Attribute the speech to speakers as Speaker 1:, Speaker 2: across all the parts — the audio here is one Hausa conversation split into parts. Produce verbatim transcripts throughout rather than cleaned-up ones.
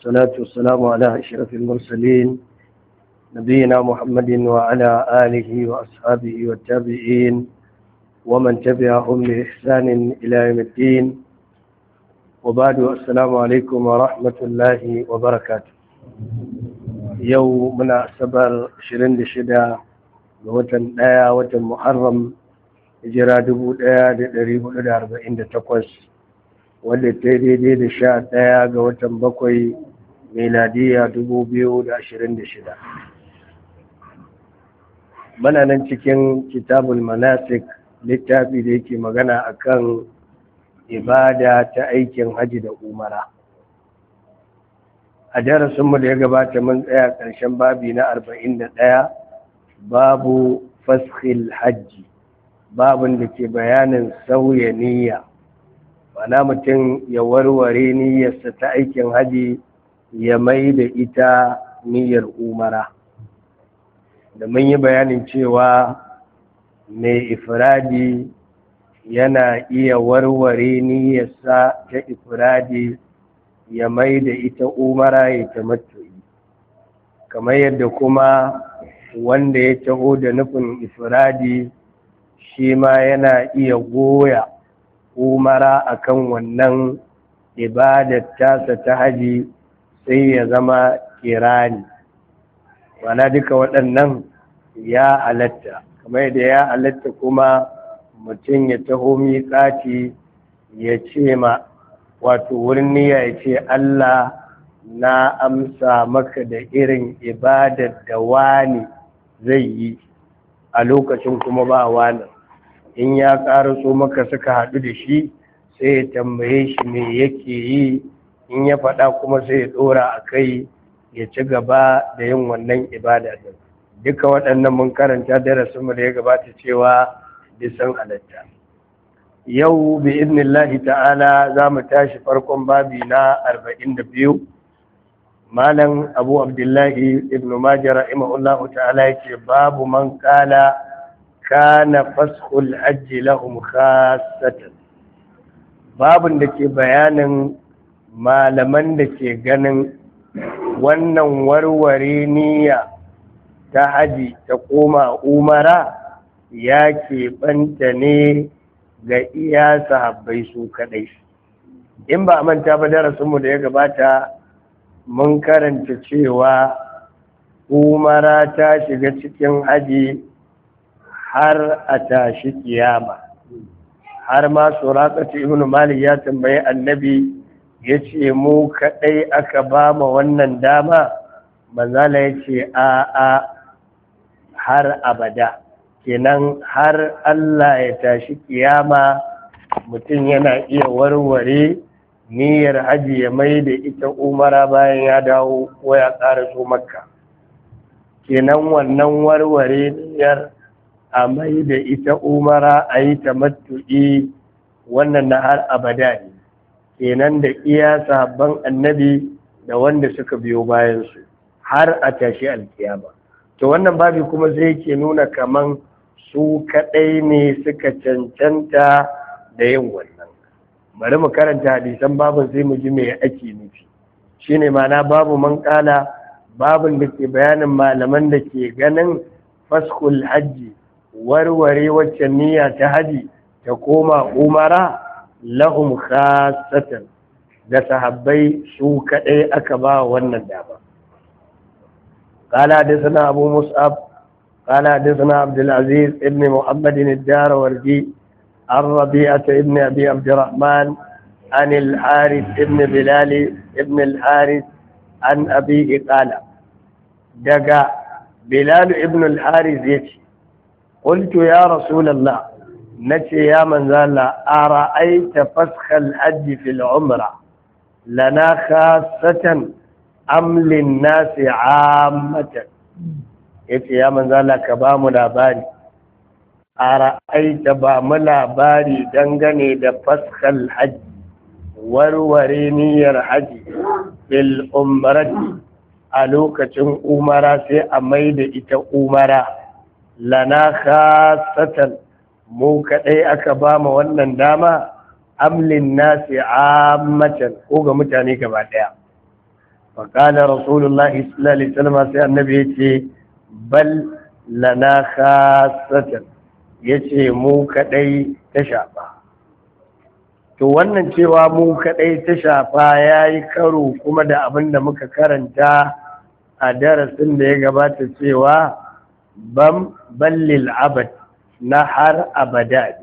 Speaker 1: والصلاة والسلام على أشرف المرسلين نبينا محمد وعلى آله وأصحابه والتابعين ومن تبعهم بإحسان إلى يوم الدين وبعد. السلام عليكم ورحمة الله وبركاته. يومنا سبر شرين لشدة وطن آية وطن محرم hijira dubu ɗaya da ɗari hudu da arba'in da takwas wadda ta yi daidai da sha ɗaya ga watan bakwai miladiya dubu biyu da ashirin da shida. Muna nan cikin kitabul manasik, littafi da yake magana akan ibada ta aikin haji da umara. A darasinmu da ya gabata mun tsaya ƙarshen babi na arba'in da ɗaya, babu faskhil hajji, babin da ke bayanin sauya niyya, mana mutum ya warware niyyarsa ta aikin haji ya mai da ita niyyar umara. Da mun yi bayanin cewa mai ifradi yana iya warware niyyarsa ta ifradi ya mai da ita umara ya tamattu'i, kamar yadda kuma wanda ya taho da nufin ifradi shi ma yana iya goya umara akan wannan ibadar tasa ta haji sai ya zama kirani. Wana duka waɗannan ya halatta, kamar yadda ya halatta kuma mutum ya taho miƙati ya ce ma wato wurin niyya ya ce Allah na amsa maka da irin ibadar da wani zai yi a lokacin kuma ba wani. In ya ƙaraso maka suka haɗu da shi sai ya tambaye shi me yake yi, in ya faɗa kuma sai ya ɗora a kai ya ci gaba da yin wannan ibada din. Duka waɗannan mun karanta darasinmu da ya gabata cewa bisan halatta. Yau bi idnillahi ta'ala za mu tashi farkon babi na arba'in da biyu. Malam Abu Abdullahi Ibn Majah rahimahullahu ta'ala yake babu man kala kana faskhul hajji lahum khassatan, babun da ke bayanin malaman da ke ganin wannan warware niyya ta haji ta koma umara ya keɓanta ne ga iya sahabbai su kadai. In ba a manta ba darasinmu da ya gabata mun karanta cewa umara ta shiga cikin haji har a tashi kiyama. Har ma Suraqatu ibn Malik ya tambayi annabi ya ce mu kaɗai aka ba ma wannan dama, manzala ya ce a a har abada, kenan har Allah ya tashi kiyama mutum yana iya warware niyyar haji ya mai da ita umara bayan ya dawo ko ya ƙara so Makka. Kenan wannan warware niyyar a mai da ita umara a yi tamattu'i wannan na har abada ne, kenan da iya sahabban annabi da wanda suka biyo bayansu har a tashi alkiyama. To wannan babi kuma zai ke nuna kaman su kaɗai ne suka cancanta da yin wannan. Bari mu karanta hadisan babin sai mu ji me ake nufi. Shine ma'ana babu man kala, babin da ke bayanin malaman da ke ganin faskul hajji, warware wacce niyya ta haji ta koma umara, lahum khassatan, da sahabbai su kadai aka ba wannan dama. Qala hadathana Abu Mus'ab qala hadathana Abdul Aziz ibn Muhammad ad-Darawardi ar-Rabi'ah ibn Abi Abdurrahman an al-Harith ibn Bilal ibn al-Harith an abihi qala, daga Bilal ibn al-Harith yace قلت يا رسول الله نتي يا من ذال أرأيت فسخ الحج في العمرة لنا خاصة أم للناس عامة؟ يتي يا من ذال كبام لاباري أرأيت بام لاباري دنغني دا فسخ الحج warware الحج في العمرة ألوكة أمرا سي أميد إتا أمرا lana khasatan mu kadai aka ba mu wannan dama amlin nasi ammatan ko ga mutane gaba daya. faƙala rasulullahi sallallahu alaihi wasallam sai annabi ya ce bal lana khasatan ya ce mu kaɗai ta shafa. To wannan cewa mu kaɗai ta shafa ya yi karo kuma da abin da muka karanta a darasin da ya gabata cewa bam ballil abad na har abada.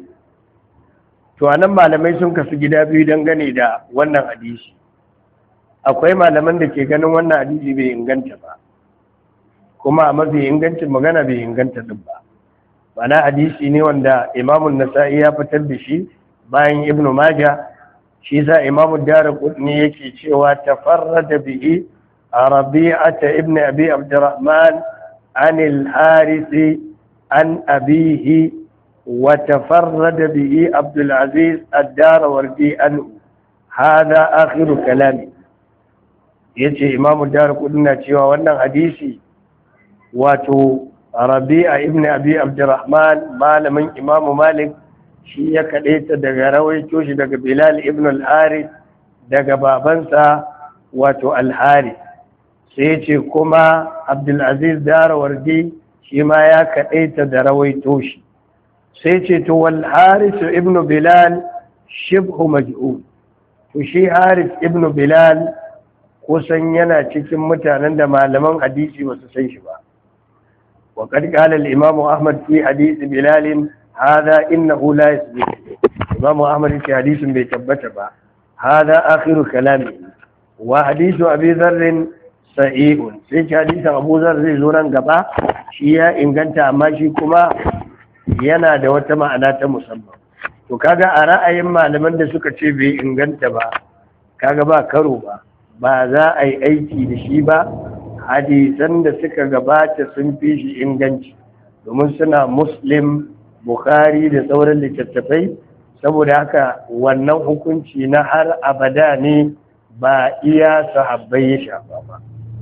Speaker 1: To anan malamai sun kasu gida biyu dangane da wannan hadisi. Akwai malaman da ke ganin wannan hadisi bai inganta ba, kuma a mafi ingancin magana bai inganta din ba. Bana hadisi ne wanda Imamun Nasa'i ya fitar da shi bayan Ibn Majah, shi sa Imamu Daraqutni yake cewa tafarrada bihi Rabi'ata ibn Abi Abdurrahman an al-Harith an abihi wa tafarrada bihi Abdul Aziz ad-Darawardi anhu. Hada akhiru kalami. Yace Imamu Daraqutni na cewa wannan hadisi wato Rabi'a ibn Abi Abdurrahman malamin Imamu Malik shi ya kaɗaita daga rawaito shi daga Bilal ibn al-Harith daga babansa wato al-Harith. Sai ya ce kuma Abdulaziz Darawardi shi ma ya kaɗaita da rawaito shi. Sai ce to wal Harith ibn Bilal shibhu maj'ul. To shi Harith ibn Bilal kusan yana cikin mutanen da malaman hadisi ba su san shi ba. Wa qad qala al-Imam Ahmad fi hadith Bilal هذا إنه لا يثبت. إمام أحمد في حديث بيتبت هذا آخر كلامه. وحديث أبي ذر صحيح. في حديث أبو ذر زوران قبا شيئا إن كنت أماشي كما ينادى وتما أنات مسمى. وكذا أرى أيما لمن دسوك تشيبي إن كنت با كذا با كروبا با ذا أي أيتي لشيبا حديثا دسوك قبا تسنفيش إن كنت domin suna Muslim, Bukhari da sauran littattafai, saboda haka wannan hukunci na har abada ne ba iya sahabbai ya shafa ba.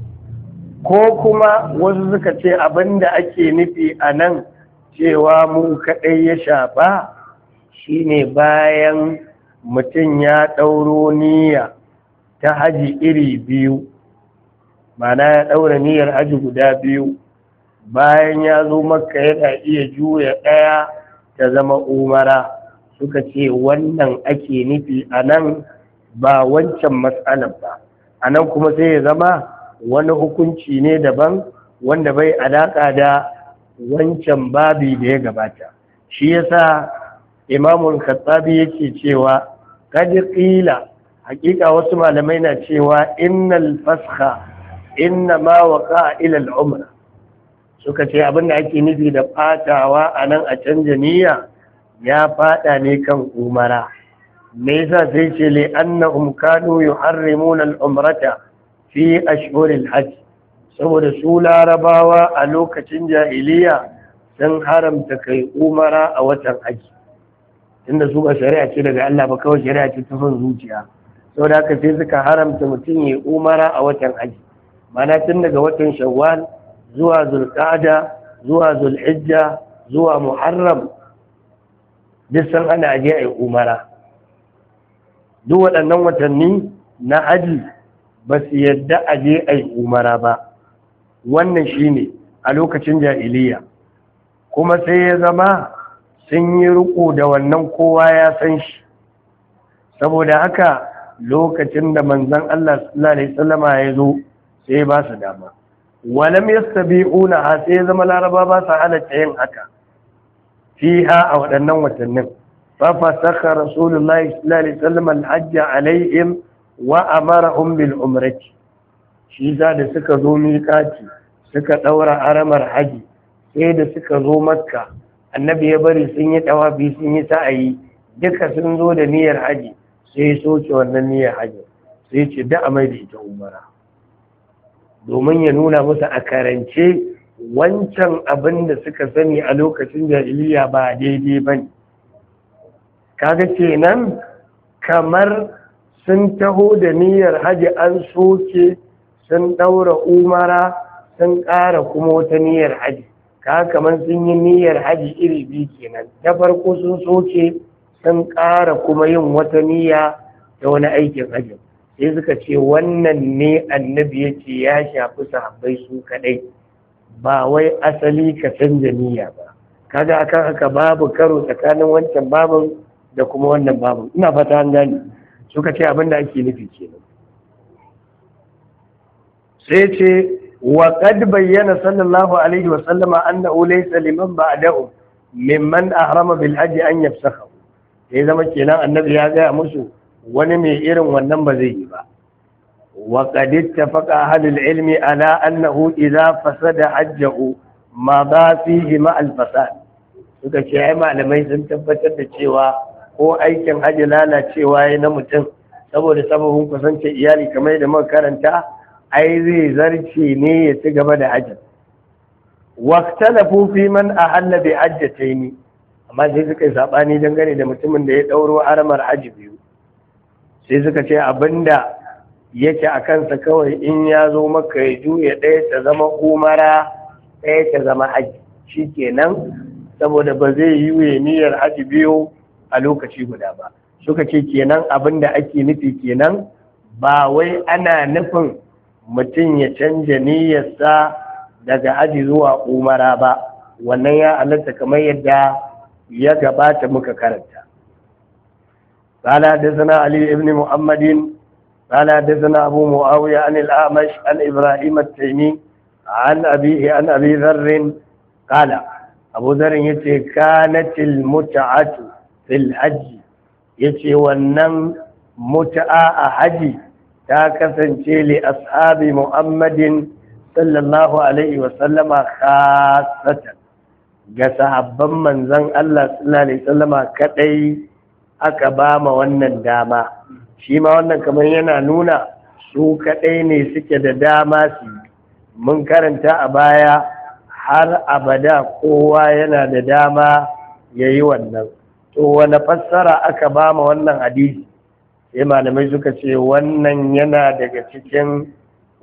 Speaker 1: Ko kuma wasu suka ce abinda ake nufi a nan cewa mu kaɗai ya shafa shine bayan mutum ya ɗauro niyya ta haji iri biyu, mana ya ɗaura niyyar haji guda biyu, bayan ya zo Makka yana iya juya ɗaya ta zama umara. Suka ce wannan ake nufi a nan ba wancan matsalar ba. A nan kuma sai ya zama wani hukunci ne daban wanda bai alaƙa da wancan babi da ya gabata. Shi yasa Imamul Khattabi yake cewa kad qila, hakika wasu malamai na cewa innal fasha inna ma waqa'a ila al-umra. Suka ce abinda ake nufi da fatawa a nan a canja niyya ya fada ne kan umara. Me yasa sai ce li annahum kanu yuharrimuna al-umrata fi ashhuril hajj, saboda su larabawa a lokacin jahiliya sun haramta kai umara a watan haji, tunda su ba shari'a ce daga Allah ba, kawai shari'a ce ta son zuciya. Saboda haka sai suka haramta mutum ya umara a watan haji, mana tun daga watan Shawwal zuwa Zulqa'da zuwa Zulhijja zuwa Muharram duk san ana aje ai umara. Duk waɗannan watanni na haji ba su yadda aje ai umara ba. Wannan shine a lokacin jahiliya, kuma sai ya zama sun yi riko da wannan, kowa ya san shi. Saboda haka lokacin da manzon Allah sallallahu alaihi wasallama ya zo sai ba su dama. Walam yastabi'una, sai ya zama laraba ba su halatta yin haka fiha a waɗannan watannin. Fa fasakha rasulullahi sallallahu alaihi wasallam al-hajj alaihim wa amarahum bil umrati. Shi da suka zo miƙati suka daura aramar haji, sai da suka zo Makka annabi ya bari sun yi tawafi sun yi sa'ayi, duka sun zo da niyyar haji, sai ya soke wannan niyyar haji, sai ce da amai da ita umara, domin ya nuna musu a karance wancan abin da suka sani a lokacin jahiliya ba daidai ba ne. Kaga kenan kamar sun taho da niyyar haji an soke, sun ɗaura umara, sun ƙara kuma wata niyyar haji. Kaga kamar sun yi niyyar haji iri biyu kenan, ta farko sun soke, sun ƙara kuma yin wata niyya ta wani aikin haji. sai suka ce wannan ne annabi yace ya shafi sahabbai su kadai ba wai asali ka canja niyya ba. kaga akan haka babu karo tsakanin wancan babin da kuma wannan babin, ina fata an gane. suka ce abinda ake nufi kenan. sai ce wa qad bayyana sallallahu alaihi wa sallama annahu laysa liman ba'dahu mimman ahrama bil hajj an yafsakha. sai zama kenan annabi ya gaya musu wani mai irin wannan ba zai yi ba. wa qad ittafaqa ahlul ilmi ala annahu idza fasada hajjahu ma ba fihi ma al fasad. suka ce ai malamai sun tabbatar da cewa ko aikin hajji lalacewa ya na mutum saboda sababin kusance iyali kamar da muka karanta ai zai zarce ne ya ci gaba da hajji. waqtalafu fi man ahalla bi hajjatayn, amma sai suka yi sabani dangane da mutumin da ya dauro haramar hajji biyu. sai suka ce abinda yake a kansa kawai in ya zo maka ya juya ɗaya ta zama umara ɗaya ta zama hajji shikenan, saboda ba zai yi wa niyyar hajji biyu a lokaci guda ba. suka ce kenan abinda ake nufi kenan ba wai ana nufin mutum ya canja niyyarsa daga aji zuwa umara ba, wannan ya halatta kamar yadda ya gabata muka karanta. قال حدثنا علي بن محمد قال حدثنا أبو معاوية عن الأعمش عن إبراهيم التيمي عن أبيه عن أبي ذر قال أبو ذر يتي كانت المتعة في الحج يتي ونم متعة حجي ta kasance li ashabi Muhammadin sallallahu alaihi wasallama khasatan, ga sahabban manzon Allah sallallahu alaihi wasallama kadai aka ba ma wannan dama. shi ma wannan kamar yana nuna su kadai ne suke da dama su. mun karanta a baya har abada kowa yana da dama yayi wannan. to wani fassara aka ba ma wannan hadisi? sai malamai suka ce wannan yana daga cikin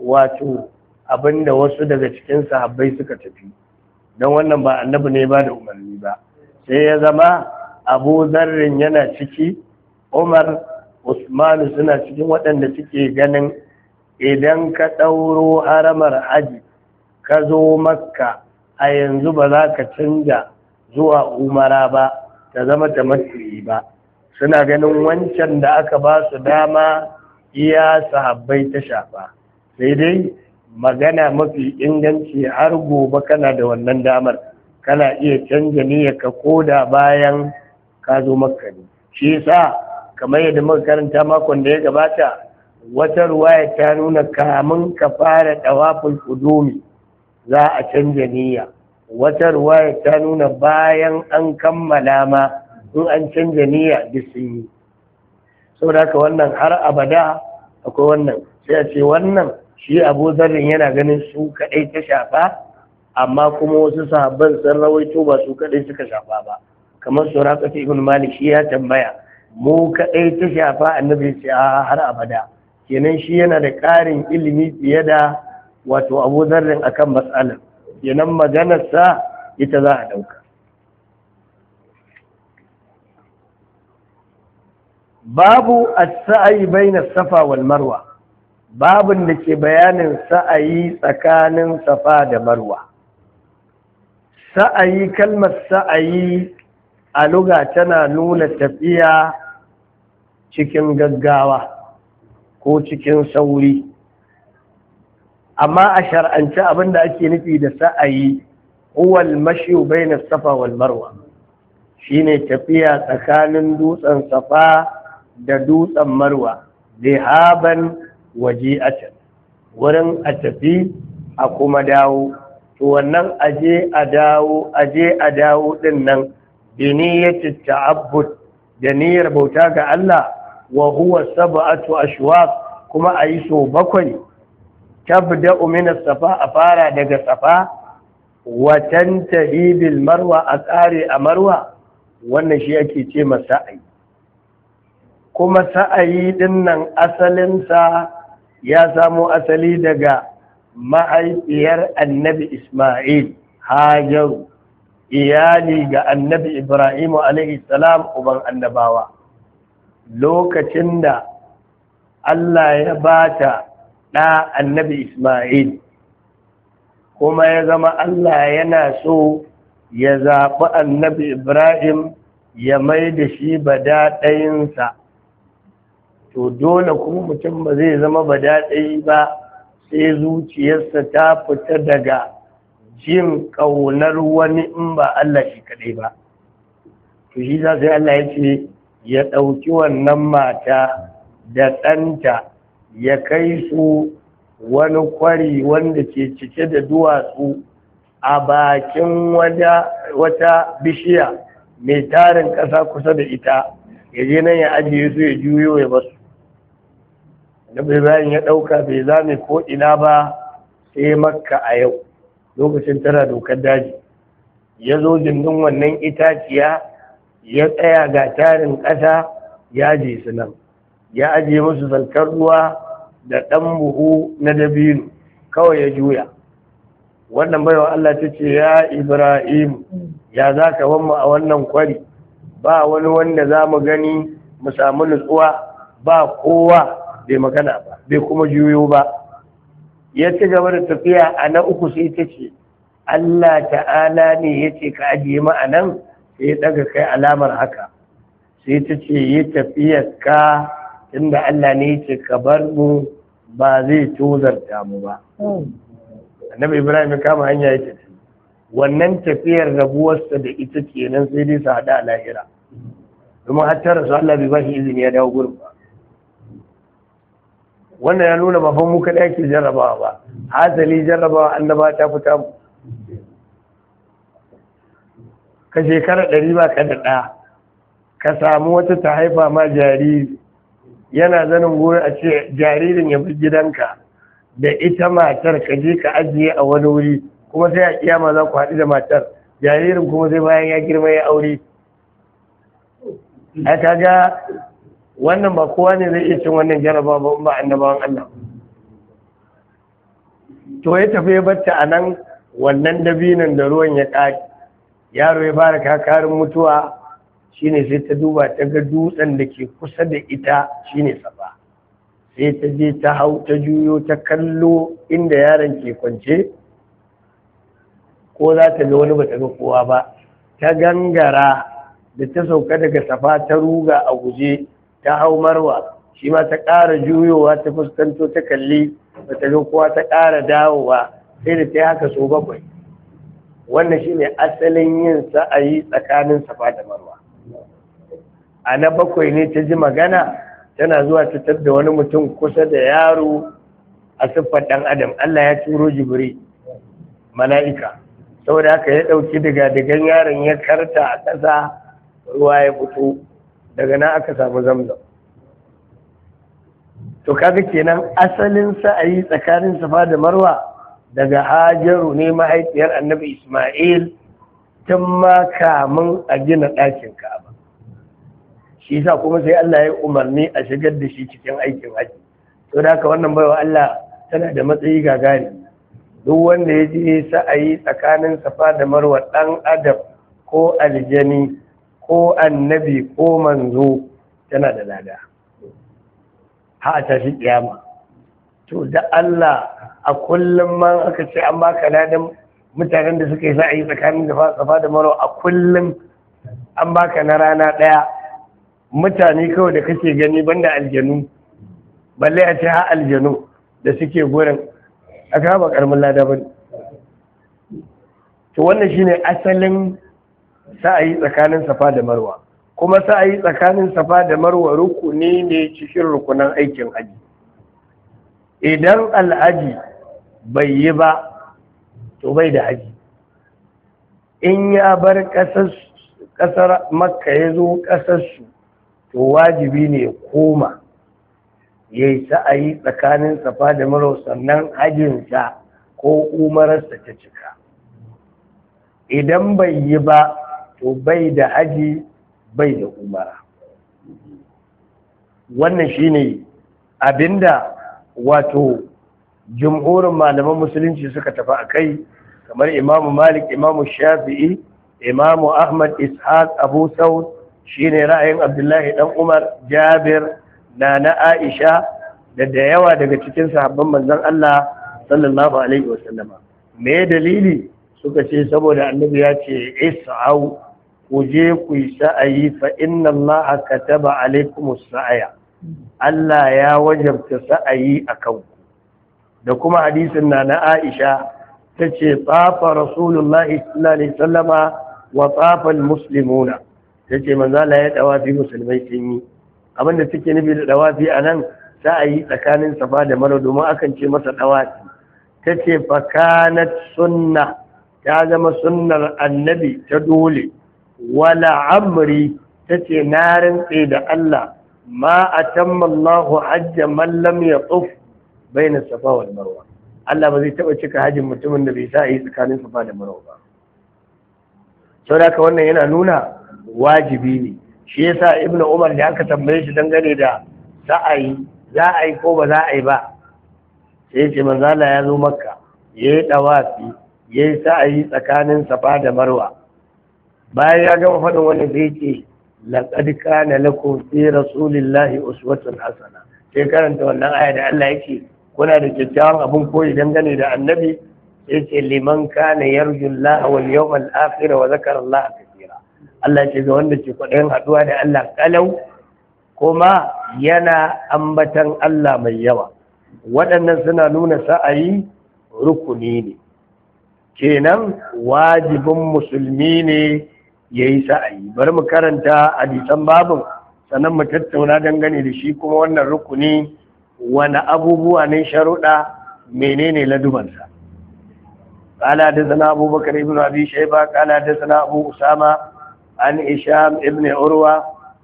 Speaker 1: wato abinda wasu daga cikin sahabbai suka tafi, don wannan ba annabi ne ba da umarni ba. sai ya zama Abu Zarrin yana ciki, Umar, Usmanu suna cikin waɗanda suke ganin idan ka ɗauro haramar haji ka zo Makka a yanzu ba za ka canja zuwa umara ba, ta zama tamattu'i ba. suna ganin wancan da aka ba su dama iya sahabbai ta shafa. sai dai magana mafi inganci har gobe kana da wannan damar, kana iya canja niyyar ka koda bayan ka zo Makka ne. shi yasa kamar yadda muka karanta makon da ya gabata, wata ruwaya ta nuna kamun ka fara tawaful qudumi za a canja niyya, wata ruwaya ta nuna bayan an kammala ma in an canja niyya duk sun yi. saboda haka wannan har abada akwai wannan. sai a ce wannan shi Abu Zarrin yana ganin su kadai ta shafa, amma kuma wasu sahabban sun rawaito ba su kadai suka shafa ba, kamar Suraqah ibn Malik shi ya tambaya mu kadai ta shafa, annabi ce a har abada. kenan shi yana da ƙarin ilimi fiye da wato Abu Zarrin akan matsalar, kenan maganarsa ita za a dauka. babu as-sa'i bayna safa wal marwa, babun da ke bayanin sa'ayi tsakanin safa da marwa. sa'ayi, kalmar sa'ayi a lugha tana nuna tafiya cikin gaggawa ko cikin sauri, amma a shar'ance abinda ake nufi da sa'ayi huwa al-mashi bayna safa wal marwa, shine tafiya tsakanin dutsen safa da dutsen marwa, zihaban waji'atan, wurin a tafi a kuma dawo. to wannan aje a dawo aje a dawo din nan bi niyyati ta'abbud, da niyyar bauta ga Allah, wa huwa sab'atu ashwaq, kuma ayi so bakwai. tabda'u min as-safa, a fara daga safa, wa tantahi bil marwa, a tsare a marwa. wannan shi ake ce masa sa'ayi. kuma sa'ayi din nan asalinsa ya samo asali daga mahaifiyar annabi Ismail, Hajaru, iyali ga annabi Ibrahim alaihi salam, uban annabawa. lokacin da Allah ya bata ɗa annabi Ismail, kuma ya zama Allah yana so ya zaɓi annabi Ibrahim ya mai da shi badaɗayinsa, to dole kuma mutum ba zai zama badaɗayi ba sai zuciyarsa ta fita daga jin ƙaunar wani in ba Allah shi kaɗai ba. To shi za sai Allah ya ce ya ɗauki wannan mata da ɗanta ya kai su wani kwari wanda ke cike da duwatsu a bakin wata bishiya mai tarin ƙasa kusa da ita, ya je nan ya ajiye su ya juyo ya basu. Annabi Ibrahim ya ɗauka bai zame ko ina ba sai Makka a yau, lokacin tana dokar daji. Ya zo gindin wannan itaciya ya tsaya ga tarin ƙasa ya je su nan, ya ajiye musu salkar ruwa da ɗan buhu na dabino, kawai ya juya. Wannan baiwa Allah ta ce, ya Ibrahim, ya za ka wamma a wannan kwari, ba wani wanda za mu gani mu samu nutsuwa, ba kowa, bai magana ba, bai kuma juyo ba. Ya ci gaba da tafiya a na uku sai ta ce, Allah ta'ala ne ya ce ka ajiye mu a nan, sai ya ɗaga kai alamar haka. Sai ta ce, yi tafiyar ka, inda Allah ne ya ce ka bar mu ba zai tozarta mu ba. Annabi Ibrahim ya kama hanya ya tafi. Wannan tafiyar rabuwarsa da ita kenan sai dai su haɗa a lahira. Domin har ta rasu Allah bai ba shi izini ya dawo gurin ba. Wannan ya nuna ba fa mu kaɗai ake jarrabawa ba. Hasali jarrabawa annaba ta fita mu. Ka shekara ɗari ba ka da ɗa, ka samu wata ta haifa ma jariri, yana zanen gurin a ce jaririn ya fi gidanka da ita matar ka je ka ajiye a wani wuri, kuma sai a kiyama za ku haɗu da matar, jaririn kuma sai bayan ya girma ya aure. A kaga wannan ba kowa ne zai iya cin wannan jaraba ba ba annabawan Allah. To ya tafi ya batta a nan wannan dabinan da ruwan ya ƙari, yaro ya fara kakarin mutuwa, shine sai ta duba ta ga dutsen da ke kusa da ita shine Safa. Sai ta je ta hau ta juyo ta kallo inda yaron ke kwance, ko za ta ga wani ba ta ga kowa ba, ta gangara da ta sauka daga Safa ta ruga a guje ta hau Marwa, shi ma ta ƙara juyowa ta fuskanto ta kalli ba ta ga kowa, ta ƙara dawowa, sai da ta yi haka so bakwai. Wannan shine asalin yin sa'ayi tsakanin Safa da Marwa. A na bakwai ne ta ji magana, tana zuwa ta da wani mutum kusa da yaro a siffar ɗan adam. Allah ya turo Jibril, mala'ika, saboda haka ya ɗauki daga digan yaron ya karta a ƙasa, ruwa ya fito, daga nan aka samu Zamzam. To kaga kenan asalin sa'ayi tsakanin Safa da Marwa daga Hajaru ne, mahaifiyar Annabi Ismail, tun ma kamun a gina ɗakin Ka'aba. Shi yasa kuma sai Allah ya umarni a shigar da shi cikin aikin haji. To da haka wannan baiwa Allah tana da matsayi gagari. Duk wanda ya je sa'ayi tsakanin Safa da Marwa, ɗan adam ko aljani ko annabi ko manzo, tana da lada. Ha ta shi kiyama. To da Allah a kullum man aka ce an baka ladan mutanen da suka yi sa'ayi tsakanin Safa da Marwa, a kullum an baka na rana ɗaya. Mutane kawai da kake gani banda aljanu, balle a ce ha aljanu da suke gurin, aka ba karamin lada ba. To wannan shine asalin sa'ayi tsakanin Safa da Marwa. Kuma sa'ayi tsakanin Safa da Marwa rukuni ne cikin rukunan aikin haji. Idan alhaji bai yi ba, to bai da haji. In ya bar ƙasar Makka ya zo ƙasarsu, to wajibi ne ya koma ya yi sa'ayi tsakanin Safa da Marwa, sannan hajjinsa ko umararsa ta cika. Idan bai yi ba, to bai da haji, bai da umara. Wannan shine abinda wato jumhurin malaman musulunci suka tafi a kai, kamar Imamu Malik, Imamu Shafi'i, Imamu Ahmad, Ishaq, Abu Saud, shine ra'ayin Abdullahi dan Umar, Jabir, Nana Aisha, da da yawa daga cikin sahabban manzon Allah sallallahu alaihi wasallama. Me dalili? Suka ce saboda annabi ya ce is'au, ku je ku yi sa'ayi fa inna Allah kataba alaikumus sa'aya, Allah ya wajabta sa'ayi akan ku. Da kuma hadisin na na Aisha tace tsafa rasulullahi sallallahu alaihi wasallama wa tsafa almuslimuna, tace manzo Allah ya dawafi musulmai sun yi. Abinda take nufi da dawafi anan sa'ayi tsakanin Safa da Marwa, domin akan ce masa dawafi. tace fa kanat sunna, ta zama sunnar annabi ta dole. Wala amri, tace na rantse da Allah ma atamma Allahu hajja man lam yatuf baina Safa wal Marwa. Allah ba zai taba cika hajjin mutumin da bai sa yi tsakanin Safa da Marwa ba. Saboda haka wannan yana nuna wajibi ne. Shi yasa Ibn Umar da aka tambaye shi dangane da sa'ayi, za a yi ko ba za a yi ba, sai ce manzo Allah ya zo Makka, yayi dawafi, yayi sa'ayi tsakanin Safa da Marwa. Bayan ya gama faɗin wannan sai ce laqad kana lakum fi rasulillahi uswatun hasana. Sai karanta wannan aya da Allah yake kuna da kyakkyawan abin koyi dangane da annabi, sai ce liman kana yarju Allah wal yawmal akhir wa zakara Allah kathira. Allah ce ga wanda ke kwaɗayin haɗuwa da Allah kalau kuma yana ambatan Allah mai yawa. Waɗannan suna nuna sa'ayi rukuni ne, kenan wajibin musulmi ne ya yi sa'ayi. Bari mu karanta hadisan babin sannan mu tattauna dangane da shi kuma wannan rukuni wani abubuwa ne sharuɗa, menene ladubansa. قال حدثنا أبو بكر بن أبي شيبة قال حدثنا أبو أسامة عن هشام ابن عروة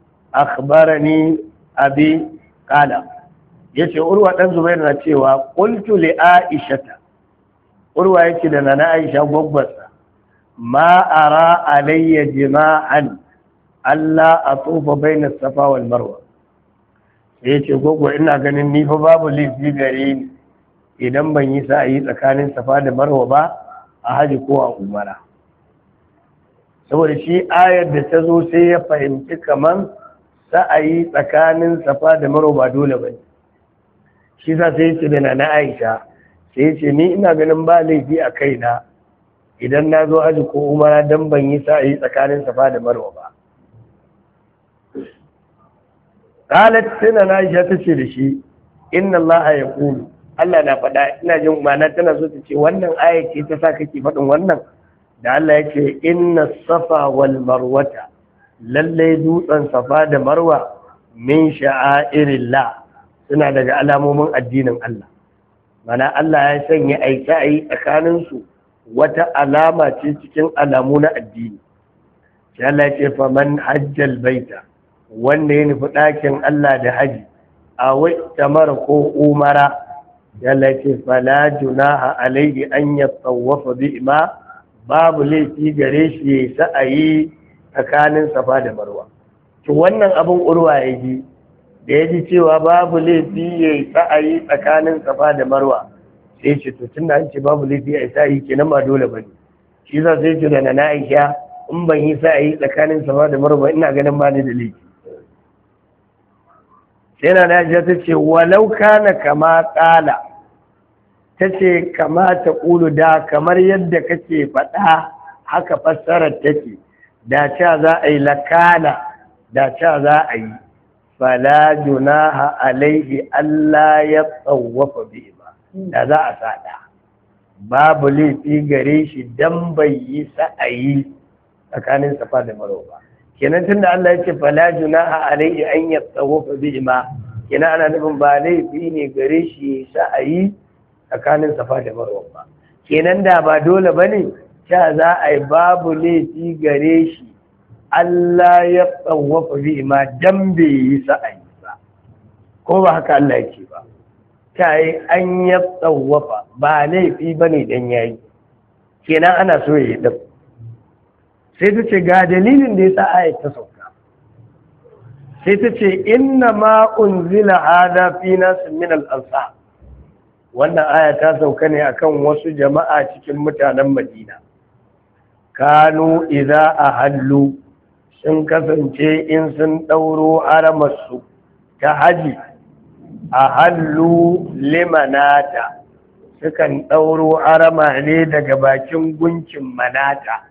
Speaker 1: أخبرني أبي قال yace Urwa dan Zubair na cewa qultu li Aisha, Urwa yace da nana Aisha gwaggwarsa, ma ara alayya jima'an Allah atufa baina Safa wal Marwa. Yace gwaggwa ina ganin ni fa babu laifi gare ni idan ban yi sa'ayi tsakanin Safa da Marwa ba a haji ko a umara. Saboda shi ayar da ta zo sai ya fahimci kaman sa'ayi tsakanin Safa da Marwa ba dole bane. Shi sa sai ce da na Aisha, sai ce ni ina ganin ba laifi a kaina idan na zo haji ko umara dan ban yi sa'ayi tsakanin Safa da Marwa ba. Qalat sina na Aisha tace da shi, inna Allah yaqulu, Allah na faɗa, ina jin ma'ana tana so ta ce wannan aya ce ta sa kake faɗin wannan, da Allah yake inna safa wal marwata, lalle dutsen Safa da Marwa min sha'airillah, suna daga alamomin addinin Allah. Mana Allah ya sanya aika ayi tsakanin su wata alama ce cikin alamu na addini. Sai Allah ya ce fa man hajjal baita, wanda ya nufi ɗakin Allah da haji, a wai tamar ko umara, yalla ce fala junaha alaihi an yatawafa bi'ma, babu laifi gare shi yayi sa'ayi tsakanin Safa da Marwa. To wannan abun Urwa yaji, da yaji cewa babu laifi yayi sa'ayi tsakanin Safa da Marwa, sai ce to tunda an ce babu laifi yayi sa'ayi kenan ba dole bane. Shi za sai ce da na Aisha, in ban yi sa'ayi tsakanin Safa da Marwa ina ganin ba ni da laifi. Sai na Aisha ta ce walau kana kama ƙala, ta ce kama ta ƙulu da kamar yadda kake faɗa haka fassarar take, da ca za a yi lakana, da ca za a yi fala junaha alaihi Allah ya tsawafa bi ba, da za a saɗa babu laifi gare shi dan bai yi sa'ayi tsakanin Safa da Marwa ba. Kenan tunda Allah ya ce fala junaha alaihi an ya tsawafa bi ma, kenan ana nufin ba laifi ne gare shi sa'ayi tsakanin Safa da Marwa ba. Kenan da ba dole bane, ta za a yi babu laifi gare shi Allah ya tsawafa bi ma dan bai yi sa'ayi ba, ko ba haka Allah yake ba. Ta yi an ya tsawafa ba laifi bane dan yayi, kenan ana so ya yi din. Sai ta ce ga dalilin da ya sa ayat ta sauka, sai ta ce inna ma unzila hada fi nas min al-ansar, wannan aya ta sauka ne akan wasu jama'a cikin mutanen Madina. Kanu idza ahallu, sun kasance in sun dauro haramarsu ta haji, ahallu limanata sukan ɗauro harama ne daga bakin gunkin manata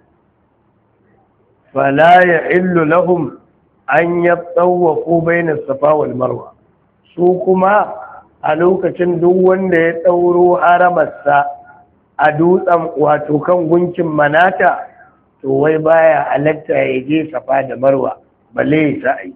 Speaker 1: fala ya illu lahum an yatawafu bainas safa wal marwa su kuma a lokacin duk wanda ya ɗauro haramarsa a dutsen wato kan gunkin manata to wai baya halatta ya je safa da marwa balle ya sa'ai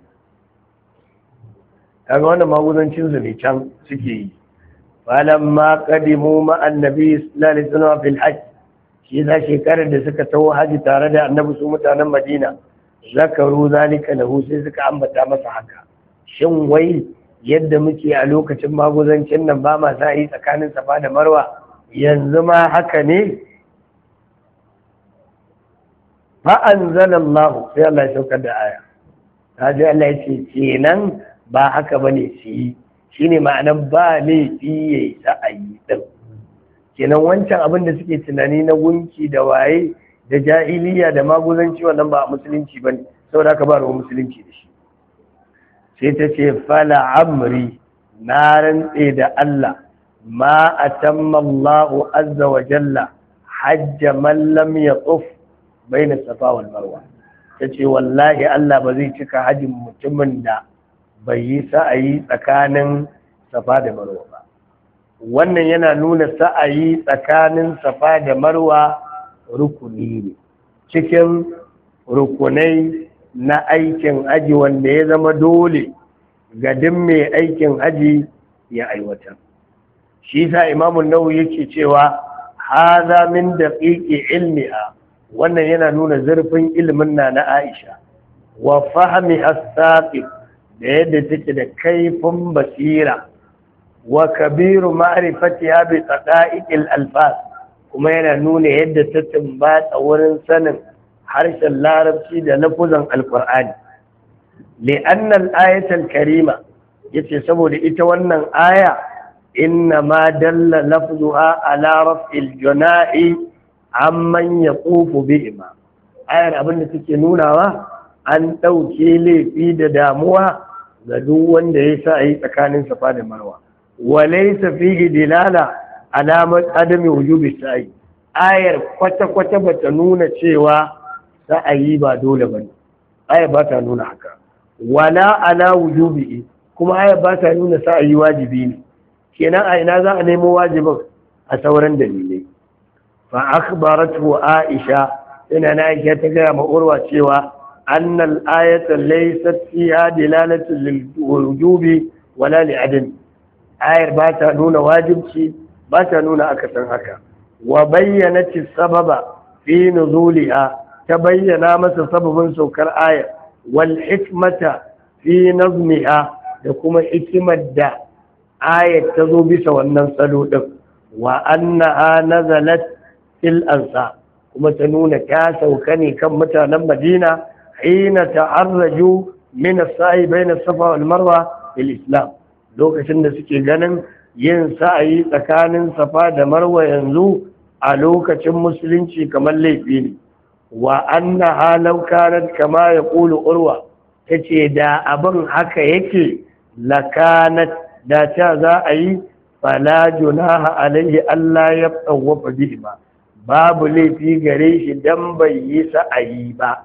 Speaker 1: kaga wannan maguzancin su ne can suke yi falamma qadimu ma annabi sallallahu alaihi wasallam fil hajj shi da shekarar da suka tawo haji tare da annabi su mutanen Madina zakaru zalika lahu sai suka ambata masa haka shin wai yadda muke a lokacin maguzancin nan ba ma sa yi tsakanin safa da marwa yanzu ma haka ne fa anzalallahu sai Allah ya saukar da aya kaji Allah ya ce kenan ba haka bane su yi shine ma'anan ba laifi yayi sa'ayi din kenan wancan abin da suke tunani na gunki da waye da jahiliya da maguzanci wannan ba musulunci bane saboda haka ba ruwan musulunci da shi sai ta ce fala amri na rantse da Allah ma atamma Allahu azza wa jalla hajja man lam yatuf baina safa wal marwa tace wallahi Allah ba zai cika hajjin mutumin da bai yi sa'ayi tsakanin safa da marwa ba wannan yana nuna sa'ayi tsakanin safa da marwa rukuni ne cikin rukunai na aikin aji wanda ya zama dole ga duk mai aikin aji ya aiwatar shi sa imamun nawawi yake cewa haza min daqiqi ilmiha wannan yana nuna zurfin ilimin na na Aisha wa fahmi as-saqi da yadda take da kaifin basira wa kabiru ma'rifatiha bi taqa'iqil alfaz kuma yana nuna yadda ta tambata wurin sanin harshen larabci da lafuzan alqur'ani li'anna al-ayata al-karima yace saboda ita wannan aya inna ma dalla lafzuha ala raf'il juna'i amman yaqufu bihima ayar abinda take nunawa an dauke laifi da damuwa ga duk wanda ya sa yi tsakanin safa da marwa walaysa fihi dilala alamat adami wujubi sa'i ayar kwata kwata bata nuna cewa sa'ayi ba dole bane ayar ba ta nuna haka wala ala wujubi kuma ayar ba ta nuna sa'ayi wajibi ne kenan a ina za a nemo wajibin a sauran dalilai fa akhbaratu aisha ina na aisha ta ga ma urwa cewa annal ayata laysat fiha dilalatu lil wujubi wala li adam ayar ba ta nuna wajibci ba ta nuna akasin haka wa bayyanat sababa fi nuzuliha ta bayyana masa sababin saukar ayar wal hikmata fi nazmiha da kuma hikimar da ayat ta zo bisa wannan salo din wa annaha nazalat fil ansa kuma ta nuna ta sauka ne kan mutanen Madina hina ta'arraju min as-sa'i bayna as-safa wal marwa fil islam lokacin da suke ganin yin sa'ayi tsakanin safa da marwa yanzu a lokacin musulunci kamar laifi ne wa annaha law kanat kama yaqulu urwa tace da abin haka yake lakanat da ta za a yi fala junaha alaihi Allah ya tsawafa bihi ba babu laifi gare shi dan bai yi sa'ayi ba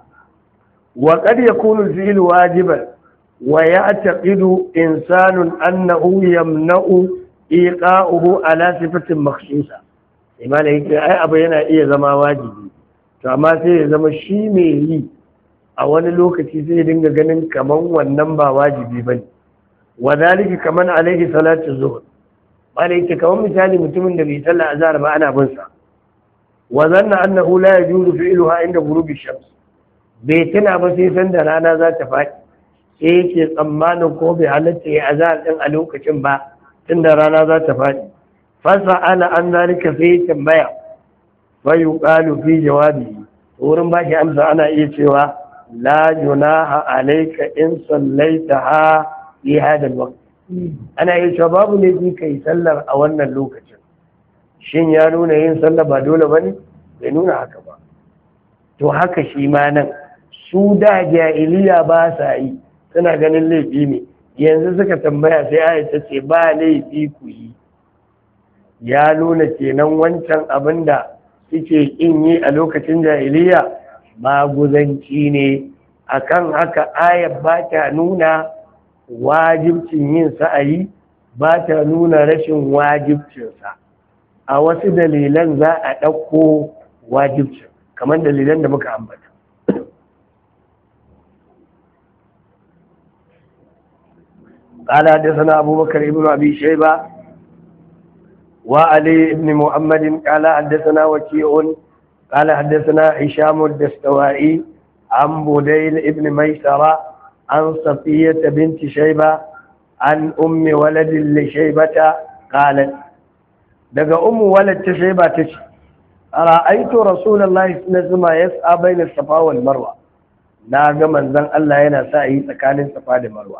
Speaker 1: wa qad yakunu al-fi'l wajiban wa ya'taqidu insanun annahu yamna'u iqa'uhu ala sifatin makhsusa imana yake ai abu yana iya zama wajibi to amma sai ya zama shi mai yi a wani lokaci sai ya dinga ganin kaman wannan ba wajibi bane wadalika kaman alaihi salatu zuhr bane yake kaman misali mutumin da bai sallah azhar ba ana bin sa wa zanna annahu la yajuzu fi'luha inda ghurubi shams bai tana ba sai san da rana za ta faɗi sai yake tsammanin ko bai halatta ya azhar din a lokacin ba tunda rana za ta faɗi fasa ana an zalika sai tambaya fa yuqalu fi jawabi wurin ba shi amsa ana iya cewa la junaha alayka in sallaitaha fi hada alwaqt ana iya cewa babu ne ji kai sallar a wannan lokacin shin ya nuna yin sallah ba dole bane bai nuna haka ba to haka shi ma nan su da jahiliya ba sa yi suna ganin laifi ne yanzu suka tambaya sai Aisha ce ba laifi ku yi, ya nuna kenan wancan abin da suke kin yi a lokacin jahiliya maguzanci ne. Akan haka ayat ba ta nuna wajibcin yin sa'ayi, ba ta nuna rashin wajibcinsa. A wasu dalilan za a ɗauko wajibcin kamar dalilan da muka ambata. قال حدثنا أبو بكر بن أبي شيبة وعلي بن محمد قال حدثنا وكيع قال حدثنا هشام الدستوائي عن بديل بن ميسرة عن صفية بنت شيبة عن أم ولد لشيبة قالت daga ummu walad ta shayba tace ra'aytu rasulullahi sallallahu alaihi wasallam yas'a bayna safa wal marwa, na ga manzon Allah yana sa yi tsakanin safa da marwa,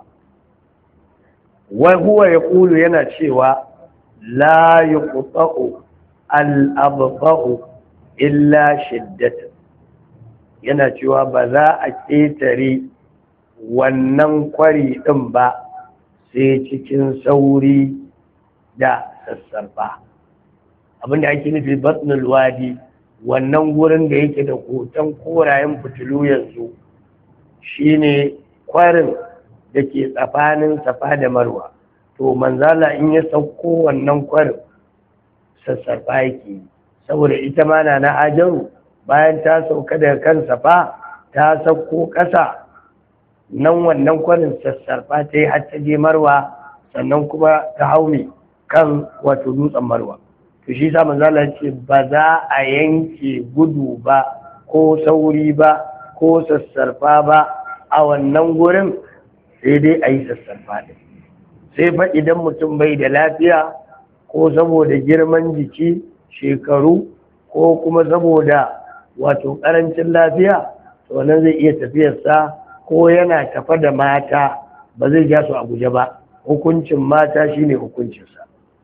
Speaker 1: wa huwa yaqulu yana cewa la yuqta'u al-abta'u illa shiddatan, yana cewa ba za a ketare wannan kwari din ba sai cikin sauri da sassarfa. Abinda ake nufi batnul wadi, wannan gurin da yake da hoton korayen fitilu yanzu shine kwarin da ke tsakanin safa da marwa. To manzala in ya sauko wannan kwarin sassarfa yake, saboda ita ma na Hajaru bayan ta sauka daga kan safa ta sauko ƙasa, nan wannan kwarin sassarfa ta yi har ta je marwa, sannan kuma ta haune kan wato dutsen marwa. To shi sa manzala ce ba za a yanke gudu ba ko sauri ba ko sassarfa ba a wannan gurin, sai dai a yi sassarfa ɗin. Sai fa idan mutum bai da lafiya ko saboda girman jiki, shekaru, ko kuma saboda wato ƙarancin lafiya, to wannan zai iya tafiyarsa, ko yana tafa da mata ba zai ja su a guje ba, hukuncin mata shine hukuncinsa.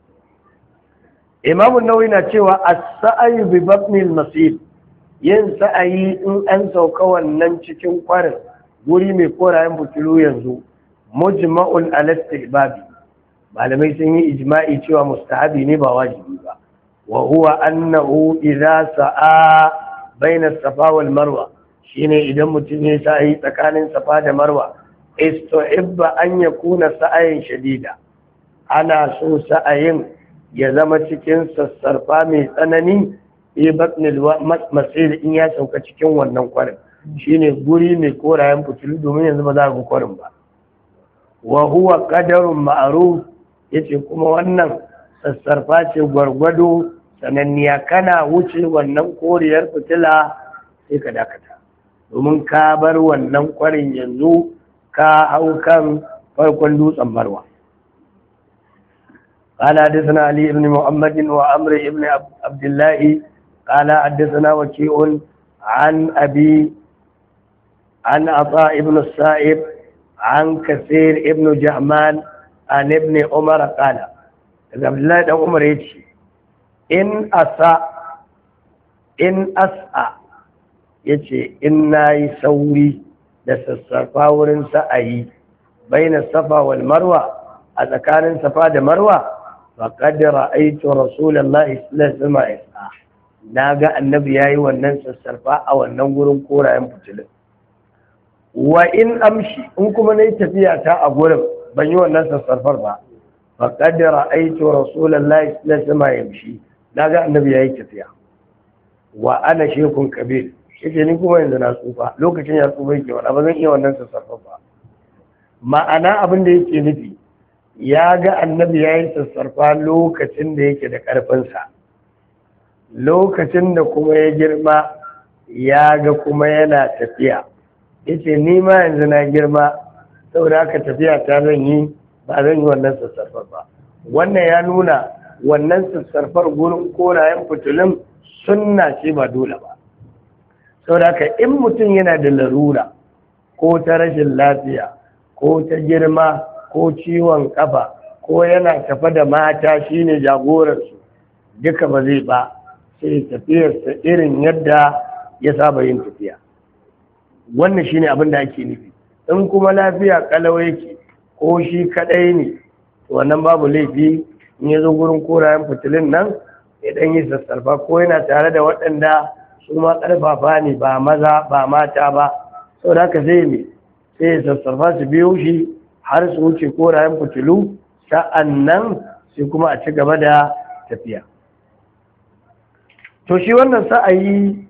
Speaker 1: Imamun Nawawi na cewa as-sa'yu bi batni al-masir, yin sa'ayi in an sauka wannan cikin kwarin guri mai korayen butulu yanzu, mujma'un ala istihbabi, malamai sun yi ijma'i cewa mustahabi ne ba wajibi ba. Wa huwa annahu idza sa'a baina safa wal marwa, shine idan mutum ya sa'ayi tsakanin safa da marwa, istuhibba an yakuna sa'ayin shadida, ana so sa'ayin ya zama cikin sassarfa mai tsanani fi batnil masir, in ya sauka cikin wannan kwarin, shine guri mai korayen fitilu, domin yanzu ba za ga kwarin ba. Wa huwa qadarun ma'ruf, yace kuma wannan sassarfa ce gwargwado sananniya, kana wuce wannan koriyar fitila sai ka dakata, domin ka bar wannan kwarin yanzu ka hau kan farkon dutsen marwa. قال حدثنا علي بن محمد وعمر بن عبد الله قال حدثنا وكيع عن أبي عن عطاء بن السائب عن كثير بن جهمان عن ابن عمر قال عبد الله بن عمر يجي إن أسا إن أسأ يجي إنا يسوي لسسرفا ورن سأي بين الصفا والمروة إذا كان الصفا والمروة فقد رأيت رسول الله صلى الله عليه وسلم يسعى, naga annabi yayi wannan sassarfa a wannan gurin korayen fitilin. Wa in amshi, in kuma nayi tafiya ta a gurin ban yi wannan sassarfar ba, faqad ra'aytu rasulullahi sallallahu alaihi wasallam yamshi, naga annabi yayi tafiya. Wa ana shekun kabir, yace ni kuma yanzu na tsufa, lokacin ya tsufa yake wala ba zan iya wannan sassarfar ba. Ma'ana abin da yake nufi, ya ga annabi ya yi sassarfa lokacin da yake da ƙarfinsa, lokacin da kuma ya girma ya ga kuma yana tafiya, yace ni ma yanzu na girma, saboda haka tafiya ta zan yi, ba zan yi wannan sassarfar ba. Wannan ya nuna wannan sassarfar gurin korayen fitulun sunna ce ba dole ba. Saboda haka in mutum yana da larura ko ta rashin lafiya ko ta girma ko ciwon kafa ko yana tafa da mata shine jagoransu, duka ba zai ba, sai tafiyarsa irin yadda ya saba yin tafiya. Wannan shine abin da ake nufi. In kuma lafiya kalau yake ko shi kadai ne wannan babu laifi in ya zo gurin korayen fitilin nan idan yi sassarfa ko yana tare da waɗanda su ma ƙarfafa ne ba maza ba mata ba sau da haka zai ne sai ya sassarfa su biyo shi har su wuce korayen fitilu sa'an nan sai kuma a ci gaba da tafiya. To shi wannan sa'ayi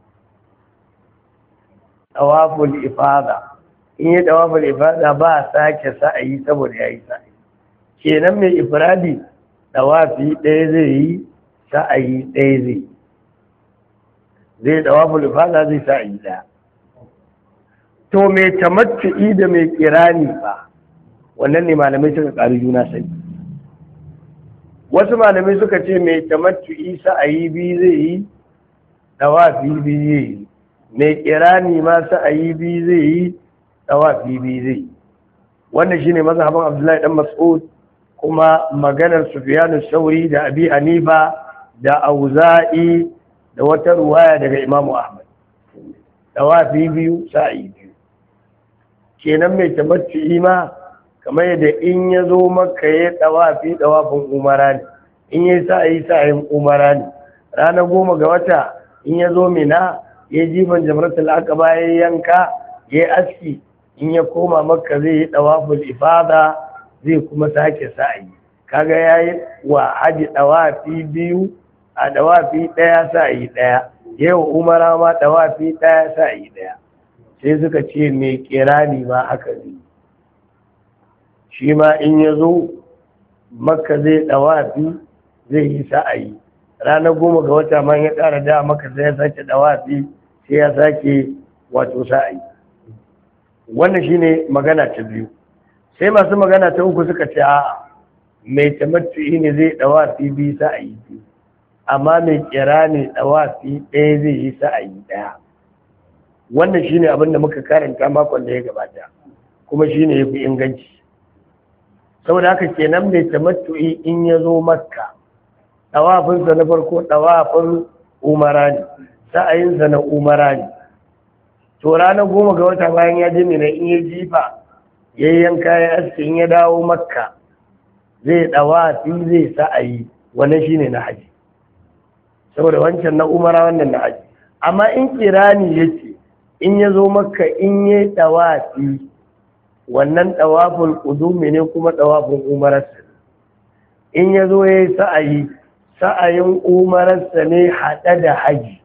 Speaker 1: tawaful ifada, in yi tawaful ifada ba a sake sa'ayi saboda ya yi sa'ayi. Kenan mai ifradi tawafi ɗaya zai yi, sa'ayi ɗaya zai yi. Zai tawaful ifada zai sa'ayi ɗaya. To mai tamattu'i da mai kirani ba, wannan ne malamai suka ƙari juna sani. Wasu malamai suka ce mai tamattu'i sa'ayi biyu zai yi, tawafi biyu zai yi. Mai kirani ma sa'ayi biyu zai yi, tawafi biyu zai yi. Wannan shine mazhaban Abdullahi dan Mas'ud, kuma maganar Sufyan as-Sauri da Abi Hanifa da Auza'i da wata ruwaya daga Imam Ahmad. Tawafi biyu sa'ayi biyu. Kenan mai tamattu'i ma kamar yadda in ya zo maka ya tawafi tawafin umara ne, in ya sa'ayi sa'ayin umara ne. Ranar goma ga wata in ya zo Mina ya jifan jamratul aqaba ya yanka ya aski, in ya koma maka zai yi tawaful ifada zai kuma sake sa'ayi. Kaga yayi wa haji tawafi biyu a tawafi daya sa'ayi daya, yau umara ma tawafi daya sa'ayi daya. Sai suka ce mai kirani ma haka ne, shi ma in ya zo maka zai tawafi zai yi sa'ayi. Ranar goma ga wata man ya ƙara da maka sai ya sake dawafi sai ya sake wato sa'ayi. Wannan shine magana ta biyu. Sai masu magana ta uku suka ce a mai tamattu'i ne zai dawafi biyu sa'ayi biyu, amma mai kira ne dawafi ɗaya zai yi sa'ayi ɗaya. Wannan shine abin da muka karanta makon da ya gabata, kuma shine yafi inganci. Saboda haka kenan mai tamattu'i in ya zo Makka, ɗawafinsa na farko ɗawafin umara ne, sa'ayinsa na umara ne. To ranar goma ga wata bayan ya je Mina in ya jifa ya yanka ya aske, in ya dawo Makka zai ɗawafi zai sa'ayi, wannan shine na haji. Saboda wancan na umara, wannan na haji. Amma in kirani yace in ya zo Makka in ya ɗawafi, wannan ɗawafin ƙudumi ne kuma ɗawafin umararsa. In ya zo ya yi sa'ayi, sa'ayin umararsa ne haɗe da haji.